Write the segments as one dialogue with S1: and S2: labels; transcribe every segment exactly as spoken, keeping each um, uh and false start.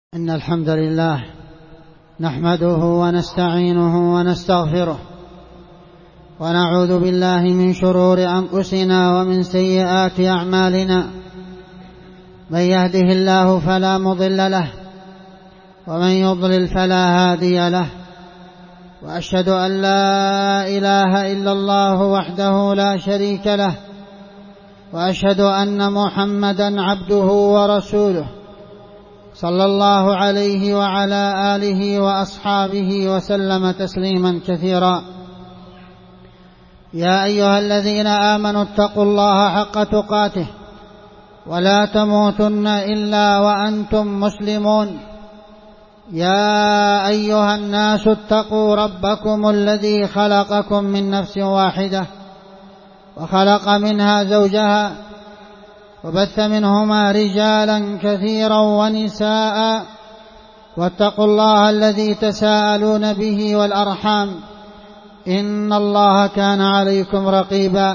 S1: إن الحمد لله نحمده ونستعينه ونستغفره ونعوذ بالله من شرور أنفسنا ومن سيئات أعمالنا. من يهده الله فلا مضل له ومن يضلل فلا هادي له، وأشهد أن لا إله إلا الله وحده لا شريك له، وأشهد أن محمدا عبده ورسوله صلى الله عليه وعلى آله وأصحابه وسلم تسليما كثيرا. يا أيها الذين آمنوا اتقوا الله حق تقاته ولا تموتن إلا وأنتم مسلمون. يا أيها الناس اتقوا ربكم الذي خلقكم من نفس واحدة وخلق منها زوجها وبث منهما رجالا كثيرا ونساء، واتقوا الله الذي تساءلون به والأرحام إن الله كان عليكم رقيبا.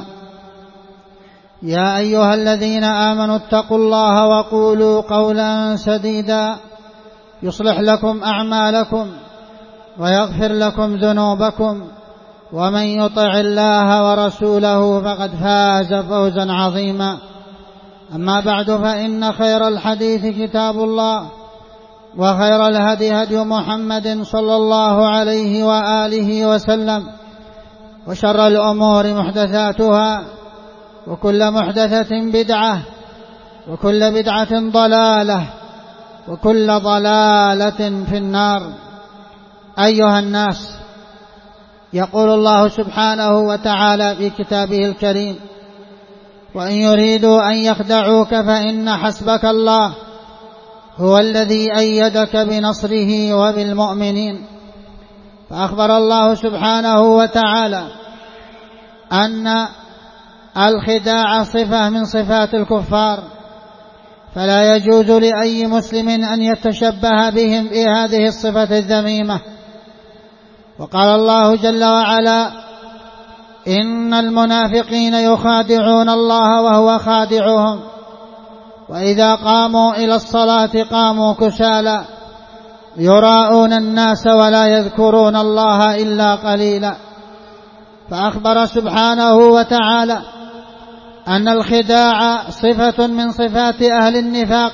S1: يا أيها الذين آمنوا اتقوا الله وقولوا قولا سديدا يصلح لكم أعمالكم ويغفر لكم ذنوبكم، ومن يطع الله ورسوله فقد فاز فوزا عظيما. أما بعد، فإن خير الحديث كتاب الله، وخير الهدي هدي محمد صلى الله عليه وآله وسلم، وشر الأمور محدثاتها، وكل محدثة بدعة، وكل بدعة ضلالة، وكل ضلالة في النار. أيها الناس، يقول الله سبحانه وتعالى في كتابه الكريم: وإن يريدوا أن يخدعوك فإن حسبك الله هو الذي أيدك بنصره وبالمؤمنين. فأخبر الله سبحانه وتعالى أن الخداع صفة من صفات الكفار، فلا يجوز لأي مسلم أن يتشبه بهم بهذه الصفة الذميمة. وقال الله جل وعلا: إن المنافقين يخادعون الله وهو خادعهم وإذا قاموا إلى الصلاة قاموا كسالى يراءون الناس ولا يذكرون الله إلا قليلا. فأخبر سبحانه وتعالى أن الخداع صفة من صفات أهل النفاق،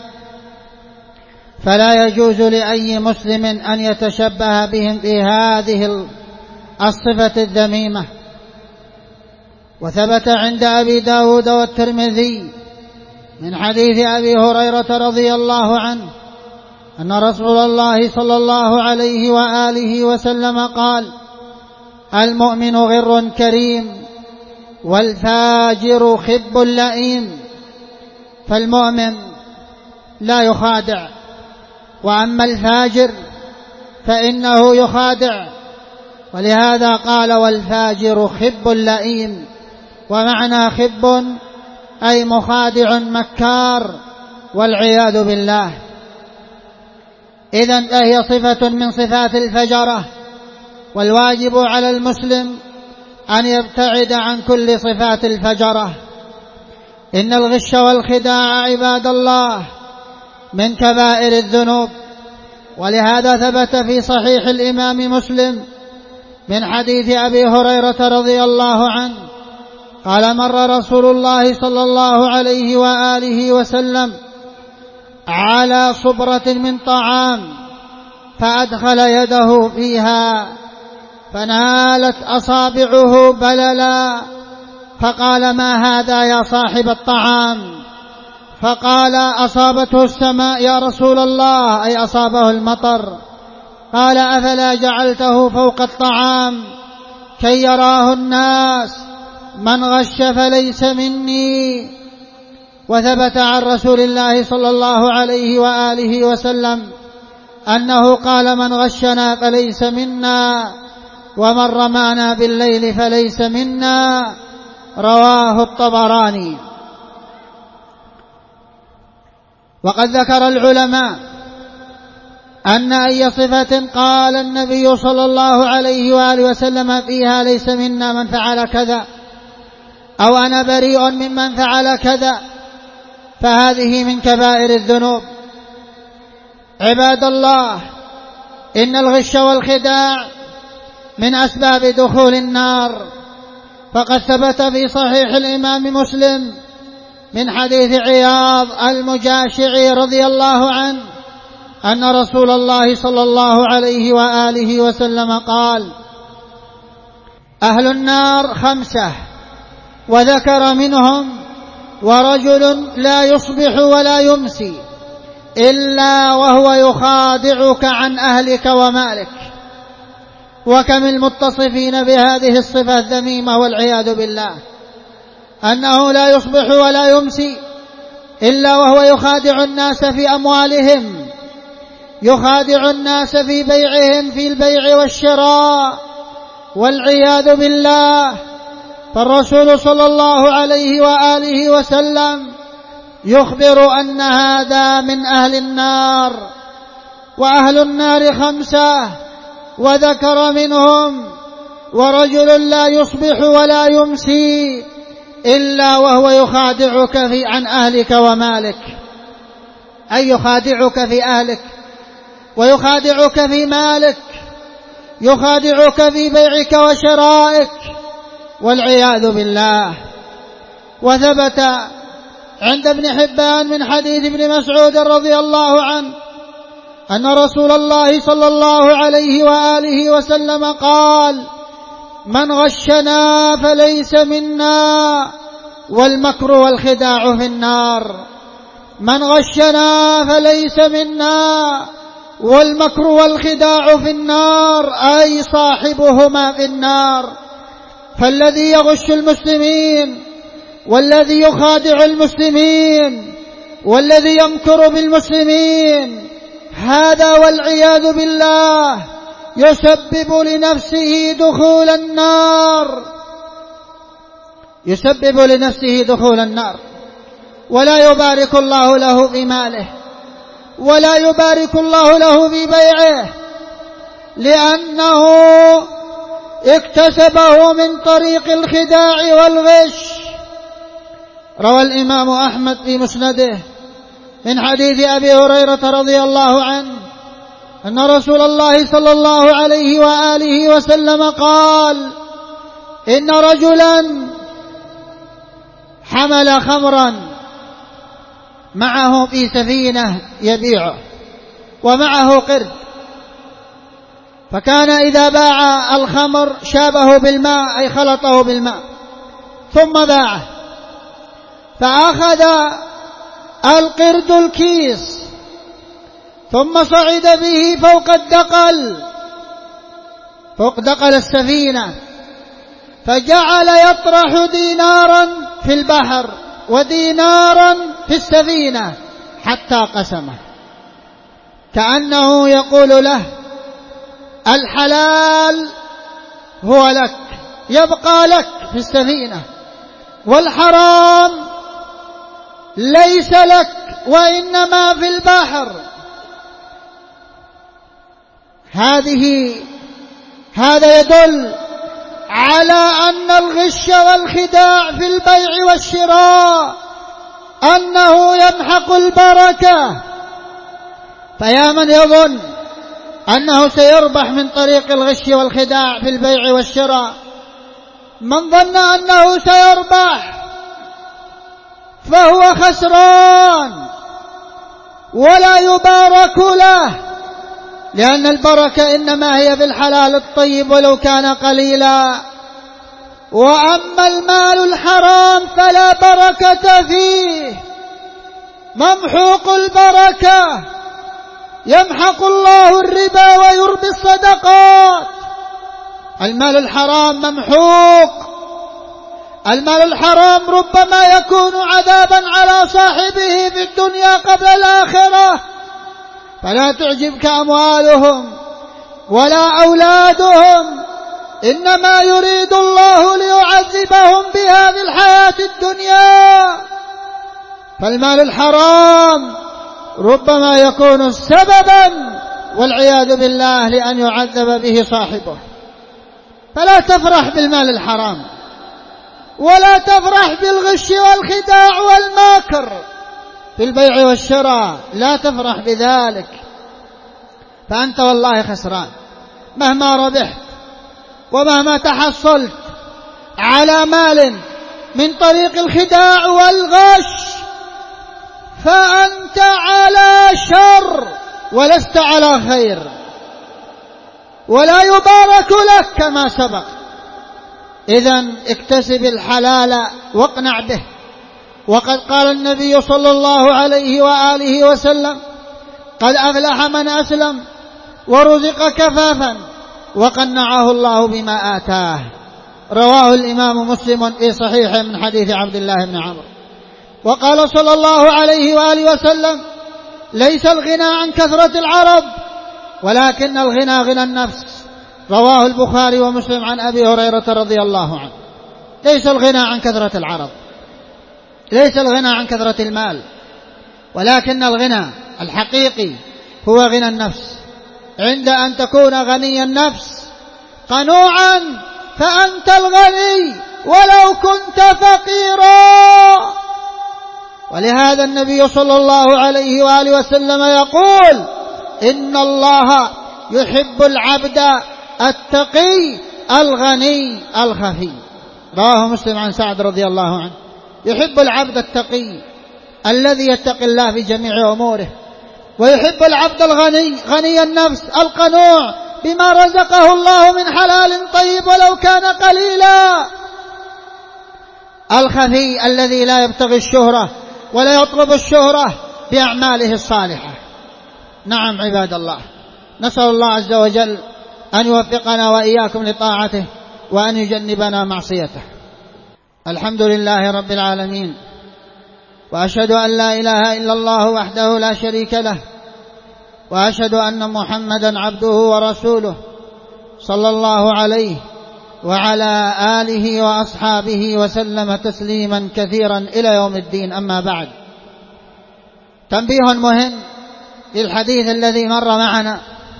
S1: فلا يجوز لأي مسلم أن يتشبه بهم بهذه الصفة الذميمة. وثبت عند أبي داود والترمذي من حديث أبي هريرة رضي الله عنه أن رسول الله صلى الله عليه وآله وسلم قال: المؤمن غر كريم والفاجر خب لئيم. فالمؤمن لا يخادع، وأما الفاجر فإنه يخادع، ولهذا قال: والفاجر خب لئيم. ومعنى خب أي مخادع مكار والعياذ بالله. إذن فهي صفة من صفات الفجرة، والواجب على المسلم أن يبتعد عن كل صفات الفجرة. إن الغش والخداع عباد الله من كبائر الذنوب، ولهذا ثبت في صحيح الإمام مسلم من حديث أبي هريرة رضي الله عنه قال: مر رسول الله صلى الله عليه وآله وسلم على صبرة من طعام فأدخل يده فيها فنالت أصابعه بللا، فقال: ما هذا يا صاحب الطعام؟ فقال: أصابته السماء يا رسول الله، أي أصابه المطر. قال: أفلا جعلته فوق الطعام كي يراه الناس؟ من غش فليس مني. وثبت عن رسول الله صلى الله عليه وآله وسلم أنه قال: من غشنا فليس منا، ومن رمانا بالليل فليس منا. رواه الطبراني. وقد ذكر العلماء أن أي صفة قال النبي صلى الله عليه وآله وسلم فيها ليس منا من فعل كذا، أو أنا بريء ممن فعل كذا، فهذه من كبائر الذنوب. عباد الله، إن الغش والخداع من أسباب دخول النار، فقد ثبت في صحيح الإمام مسلم من حديث عياض المجاشعي رضي الله عنه أن رسول الله صلى الله عليه وآله وسلم قال: أهل النار خمسة، وذكر منهم: ورجل لا يصبح ولا يمسي إلا وهو يخادعك عن أهلك ومالك. وكم المتصفين بهذه الصفة الذميمة والعياذ بالله، أنه لا يصبح ولا يمسي إلا وهو يخادع الناس في أموالهم، يخادع الناس في بيعهم، في البيع والشراء، والعياذ بالله. فالرسول صلى الله عليه وآله وسلم يخبر أن هذا من أهل النار. وأهل النار خمسة، وذكر منهم: ورجل لا يصبح ولا يمسي إلا وهو يخادعك في عن أهلك ومالك، أي يخادعك في أهلك ويخادعك في مالك، يخادعك في بيعك وشرائك، والعياذ بالله. وثبت عند ابن حبان من حديث ابن مسعود رضي الله عنه أن رسول الله صلى الله عليه وآله وسلم قال: من غشنا فليس منا، والمكر والخداع في النار. من غشنا فليس منا، والمكر والخداع في النار، أي صاحبهما في النار. فالذي يغش المسلمين، والذي يخادع المسلمين، والذي يمكر بالمسلمين، هذا والعياذ بالله يسبب لنفسه دخول النار، يسبب لنفسه دخول النار، ولا يبارك الله له في ماله، ولا يبارك الله له في بيعه، لأنه اكتسبه من طريق الخداع والغش. روى الإمام أحمد في مسنده من حديث أبي هريرة رضي الله عنه أن رسول الله صلى الله عليه وآله وسلم قال: إن رجلا حمل خمرا معه في سفينة يبيعه، ومعه قرد، فكان إذا باع الخمر شابه بالماء، أي خلطه بالماء، ثم باعه، فأخذ القرد الكيس ثم صعد به فوق الدقل، فوق دقل السفينة، فجعل يطرح دينارا في البحر ودينارا في السفينة حتى قسمه، كأنه يقول له: الحلال هو لك، يبقى لك في السفينة، والحرام ليس لك وإنما في البحر. هذه هذا يدل على أن الغش والخداع في البيع والشراء أنه يمحق البركة. فيا من يظن أنه سيربح من طريق الغش والخداع في البيع والشراء، من ظن أنه سيربح فهو خسران ولا يبارك له، لأن البركة إنما هي في الحلال الطيب ولو كان قليلا. وأما المال الحرام فلا بركة فيه، ممحوق البركة، يمحق الله الربا ويربي الصدقات. المال الحرام ممحوق، المال الحرام ربما يكون عذابا على صاحبه في الدنيا قبل الآخرة. فلا تعجبك أموالهم ولا أولادهم، إنما يريد الله ليعذبهم بها في الحياة الدنيا. فالمال الحرام ربما يكون سببا والعياذ بالله لأن يعذب به صاحبه. فلا تفرح بالمال الحرام، ولا تفرح بالغش والخداع والماكر في البيع والشراء، لا تفرح بذلك، فأنت والله خسران. مهما ربحت ومهما تحصلت على مال من طريق الخداع والغش فأنت على شر ولست على خير، ولا يبارك لك كما سبق. إذن اكتسب الحلال واقنع به. وقد قال النبي صلى الله عليه وآله وسلم: قد أفلح من أسلم ورزق كفافا وقنعه الله بما آتاه. رواه الإمام مسلم في صحيحه من حديث عبد الله بن عمرو. وقال صلى الله عليه وآله وسلم: ليس الغنى عن كثرة العرب ولكن الغنى غنى النفس. رواه البخاري ومسلم عن أبي هريرة رضي الله عنه. ليس الغنى عن كثرة العرب، ليس الغنى عن كثرة المال، ولكن الغنى الحقيقي هو غنى النفس. عند أن تكون غني النفس قنوعا فأنت الغني ولو كنت فقيرا. ولهذا النبي صلى الله عليه وآله وسلم يقول: إن الله يحب العبد التقي الغني الخفي. رواه مسلم عن سعد رضي الله عنه: يحب العبد التقي الذي يتقي الله في جميع أموره، ويحب العبد الغني غني النفس القنوع بما رزقه الله من حلال طيب ولو كان قليلا، الخفي الذي لا يبتغي الشهرة ولا يطلب الشهرة بأعماله الصالحة. نعم عباد الله، نسأل الله عز وجل أن يوفقنا وإياكم لطاعته وأن يجنبنا معصيته. الحمد لله رب العالمين، وأشهد أن لا إله إلا الله وحده لا شريك له، وأشهد أن محمدا عبده ورسوله صلى الله عليه وعلى آله وأصحابه وسلم تسليما كثيرا إلى يوم الدين. أما بعد، تنبيه مهم للحديث الذي مر معنا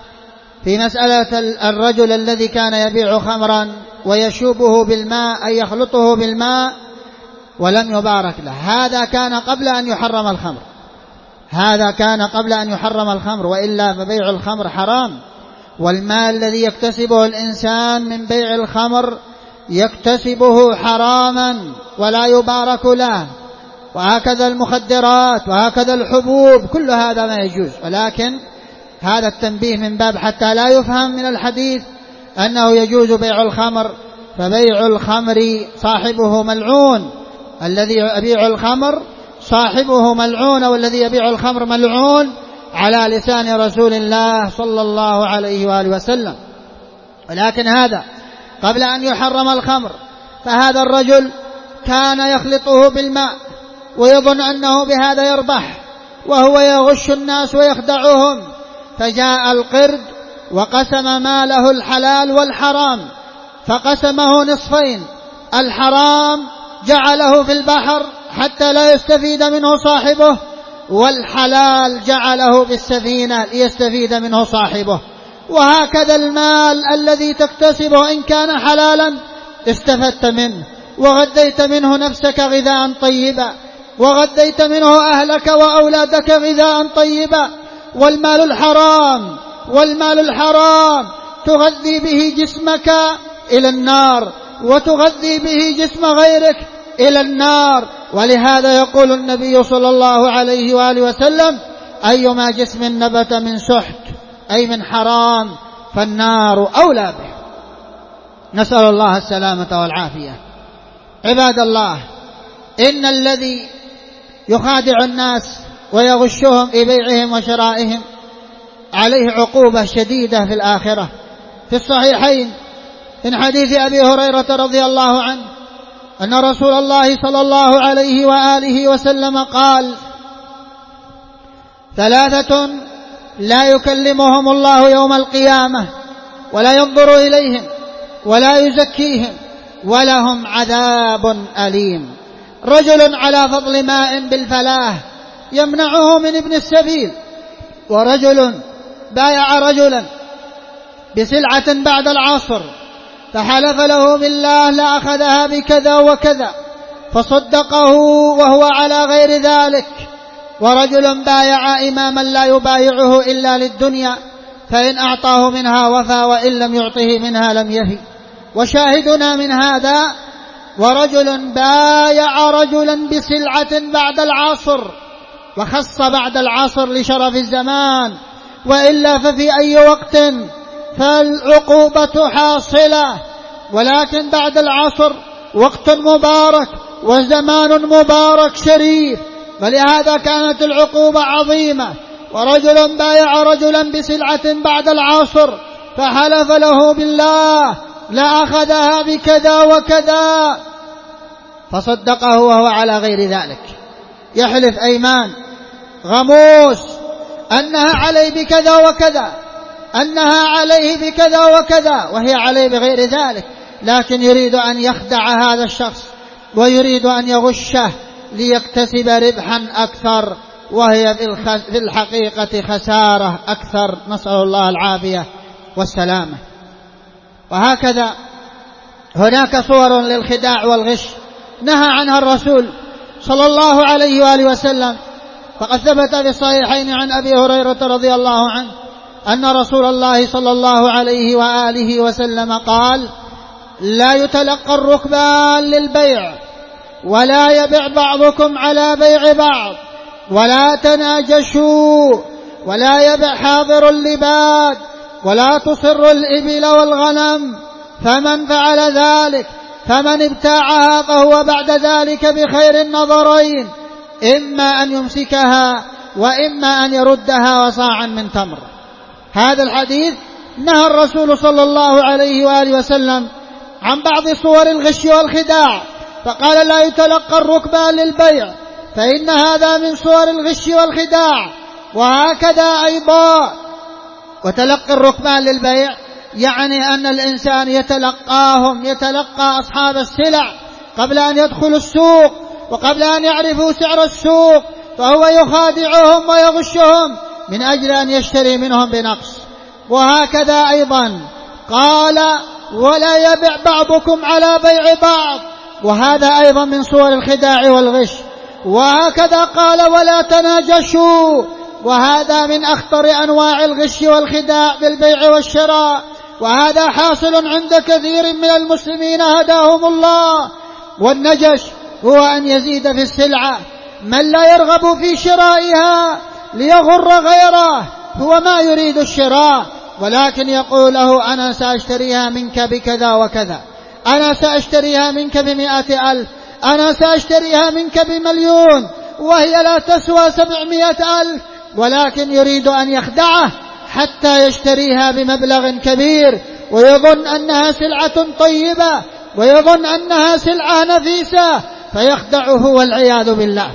S1: في مسألة الرجل الذي كان يبيع خمرا ويشوبه بالماء أي يخلطه بالماء ولم يبارك له. هذا كان قبل أن يحرم الخمر، هذا كان قبل أن يحرم الخمر، وإلا فبيع الخمر حرام. والمال الذي يكتسبه الإنسان من بيع الخمر يكتسبه حراما ولا يبارك له. وهكذا المخدرات وهكذا الحبوب، كل هذا ما يجوز. ولكن هذا التنبيه من باب حتى لا يفهم من الحديث أنه يجوز بيع الخمر، فبيع الخمر صاحبه ملعون، الذي يبيع الخمر صاحبه ملعون، والذي يبيع الخمر ملعون على لسان رسول الله صلى الله عليه وآله وسلم. ولكن هذا قبل أن يحرم الخمر، فهذا الرجل كان يخلطه بالماء ويظن أنه بهذا يربح، وهو يغش الناس ويخدعهم. فجاء القرد وقسم ماله الحلال والحرام، فقسمه نصفين: الحرام جعله في البحر حتى لا يستفيد منه صاحبه، والحلال جعله بالسفينة ليستفيد منه صاحبه. وهكذا المال الذي تكتسبه إن كان حلالا استفدت منه وغذيت منه نفسك غذاء طيبا، وغذيت منه أهلك وأولادك غذاء طيبا. والمال الحرام والمال الحرام تغذي به جسمك إلى النار، وتغذي به جسم غيرك إلى النار. ولهذا يقول النبي صلى الله عليه وآله وسلم: أيما جسم نبت من سحت أي من حرام فالنار أولى به. نسأل الله السلامة والعافية. عباد الله، إن الذي يخادع الناس ويغشهم في بيعهم وشرائهم عليه عقوبة شديدة في الآخرة. في الصحيحين من حديث أبي هريرة رضي الله عنه أن رسول الله صلى الله عليه وآله وسلم قال: ثلاثة لا يكلمهم الله يوم القيامة ولا ينظر إليهم ولا يزكيهم ولهم عذاب أليم: رجل على فضل ماء بالفلاة يمنعه من ابن السبيل، ورجل بايع رجلا بسلعة بعد العصر فحلف له بالله لأخذها بكذا وكذا فصدقه وهو على غير ذلك. ورجل بايع إماما لا يبايعه إلا للدنيا فإن أعطاه منها وفى وإن لم يعطه منها لم يفي. وشاهدنا من هذا: ورجل بايع رجلا بسلعة بعد العصر، وخص بعد العصر لشرف الزمان، وإلا ففي أي وقت فالعقوبة حاصلة، ولكن بعد العصر وقت مبارك وزمان مبارك شريف، ولهذا كانت العقوبة عظيمة. ورجل بايع رجلا بسلعة بعد العصر فحلف له بالله لأخذها بكذا وكذا، فصدقه وهو على غير ذلك، يحلف أيمان غموس أنها عليه بكذا وكذا، أنها عليه بكذا وكذا، وهي عليه بغير ذلك، لكن يريد أن يخدع هذا الشخص ويريد أن يغشه ليكتسب ربحا أكثر، وهي في الحقيقة خسارة أكثر، نسأل الله العافية والسلامة. وهكذا هناك صور للخداع والغش نهى عنها الرسول صلى الله عليه وآله وسلم، فقد ثبت في الصحيحين عن أبي هريرة رضي الله عنه أن رسول الله صلى الله عليه وآله وسلم قال: لا يتلقى الركبان للبيع، ولا يبع بعضكم على بيع بعض، ولا تناجشوا، ولا يبع حاضر اللباد، ولا تصر الإبل والغنم، فمن فعل ذلك فمن ابتاعها فهو بعد ذلك بخير النظرين، إما أن يمسكها وإما أن يردها وصاعا من تمر. هذا الحديث نهى الرسول صلى الله عليه وآله وسلم عن بعض صور الغش والخداع، فقال: لا يتلقى الركبان للبيع، فإن هذا من صور الغش والخداع. وهكذا أيضا وتلقي الركبان للبيع يعني أن الإنسان يتلقاهم، يتلقى أصحاب السلع قبل أن يدخلوا السوق وقبل أن يعرفوا سعر السوق، فهو يخادعهم ويغشهم من أجل أن يشتري منهم بنقص. وهكذا أيضا قال: ولا يبع بعضكم على بيع بعض، وهذا أيضا من صور الخداع والغش. وهكذا قال: ولا تناجشوا، وهذا من أخطر أنواع الغش والخداع بالبيع والشراء، وهذا حاصل عند كثير من المسلمين هداهم الله. والنجش هو أن يزيد في السلعة من لا يرغب في شرائها ليغر غيره، هو ما يريد الشراء ولكن يقول له: أنا سأشتريها منك بكذا وكذا، أنا سأشتريها منك بمئة ألف، أنا سأشتريها منك بمليون، وهي لا تسوى سبعمائة ألف، ولكن يريد أن يخدعه حتى يشتريها بمبلغ كبير، ويظن أنها سلعة طيبة، ويظن أنها سلعة نفيسة، فيخدعه والعياذ بالله.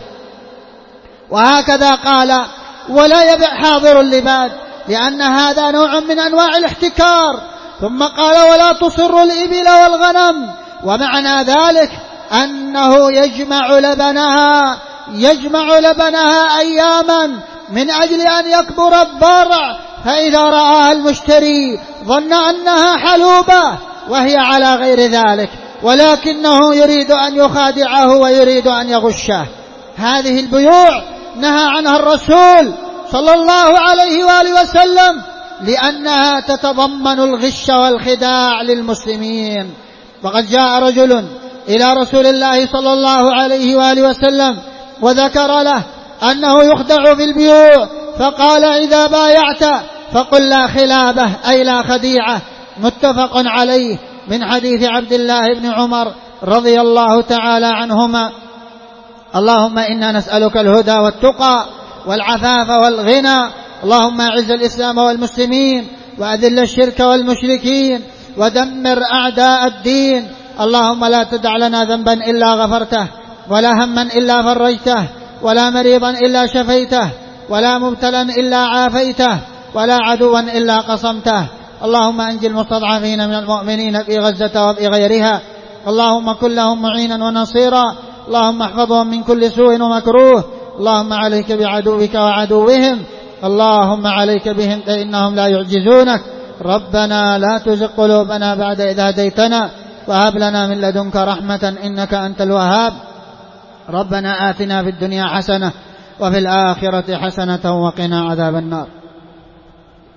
S1: وهكذا قال: ولا يبع حاضر اللباد، لأن هذا نوع من أنواع الاحتكار. ثم قال: ولا تصر الإبل والغنم، ومعنى ذلك أنه يجمع لبنها يجمع لبنها أياما من أجل أن يكبر الضرع، فإذا رآها المشتري ظن أنها حلوبة وهي على غير ذلك، ولكنه يريد أن يخادعه ويريد أن يغشه. هذه البيوع نهى عنها الرسول صلى الله عليه وآله وسلم، لأنها تتضمن الغش والخداع للمسلمين. وقد جاء رجل إلى رسول الله صلى الله عليه وآله وسلم وذكر له أنه يخدع في البيوع، فقال: إذا بايعت فقل لا خلابة، أي لا خديعة. متفق عليه، من حديث عبد الله بن عمر رضي الله تعالى عنهما: اللهم إنا نسألك الهدى والتقى والعفاف والغنى، اللهم أعز الإسلام والمسلمين، وأذل الشرك والمشركين، ودمر أعداء الدين. اللهم لا تدع لنا ذنبا إلا غفرته، ولا هما إلا فرجته، ولا مريضا إلا شفيته، ولا مبتلا إلا عافيته، ولا عدوا إلا قصمته. اللهم أنج المستضعفين من المؤمنين في غزة وفي غيرها، اللهم كن لهم معينا ونصيرا، اللهم احفظهم من كل سوء ومكروه. اللهم عليك بعدوك وعدوهم، اللهم عليك بهم فإنهم لا يعجزونك. ربنا لا تزغ قلوبنا بعد إذ هديتنا، وهب لنا من لدنك رحمة إنك أنت الوهاب. ربنا آتنا في الدنيا حسنة وفي الآخرة حسنة وقنا عذاب النار.